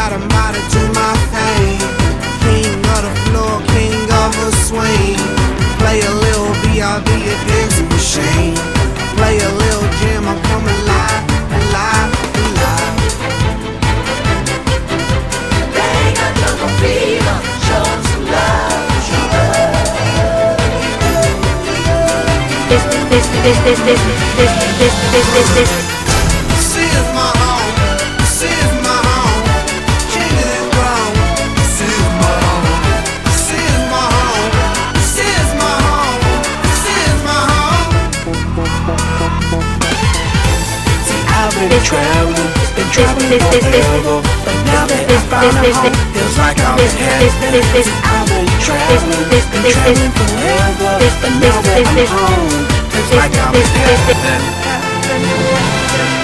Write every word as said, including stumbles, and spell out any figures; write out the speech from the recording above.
automatic to my fame. King of the floor, king of a swing. Play a little B I B against the machine. Play a little jam, I'm coming live, alive, alive. They got jungle fever, show 'em some love. This, this, this, this, this, this, this, this, this, this. This is my home, this is my home. King of the throne, this is my home. This is my home, this is my home. This is my home. See, I've been traveling, been traveling forever, but now that I found a home, feels like I'm in heaven. See, I've been traveling, been traveling forever, but now that I'm home, feels like I'm in heaven.